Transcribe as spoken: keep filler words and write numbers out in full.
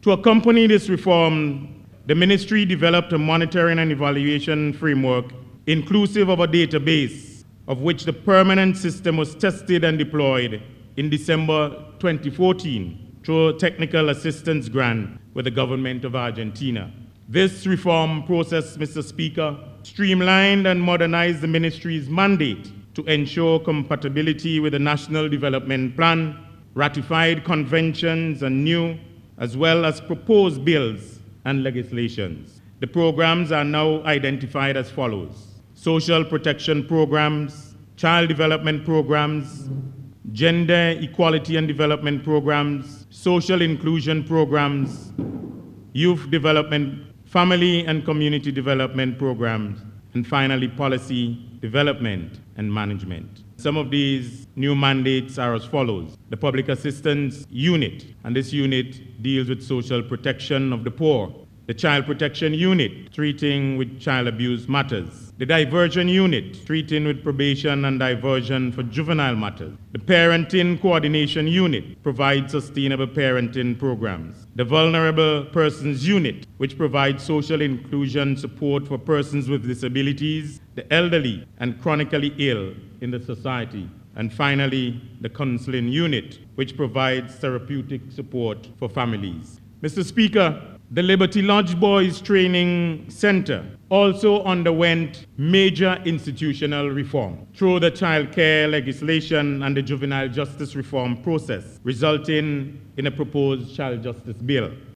To accompany this reform, the ministry developed a monitoring and evaluation framework inclusive of a database of which the permanent system was tested and deployed in December twenty fourteen through a technical assistance grant with the government of Argentina. This reform process, Mister Speaker, streamlined and modernized the ministry's mandate to ensure compatibility with the National Development Plan, ratified conventions and new, as well as proposed bills and legislations. The programs are now identified as follows: social protection programs, child development programs, gender equality and development programs, social inclusion programs, youth development, family and community development programs, and finally, policy development and management. Some of these new mandates are as follows: the Public Assistance Unit, and this unit deals with social protection of the poor. The Child Protection Unit, treating with child abuse matters. The Diversion Unit, treating with probation and diversion for juvenile matters. The Parenting Coordination Unit provides sustainable parenting programs. The Vulnerable Persons Unit, which provides social inclusion support for persons with disabilities, the elderly, and chronically ill in the society. And finally, the Counseling Unit, which provides therapeutic support for families. Mister Speaker, the Liberty Lodge Boys Training Center also underwent major institutional reform through the child care legislation and the juvenile justice reform process, resulting in a proposed child justice bill.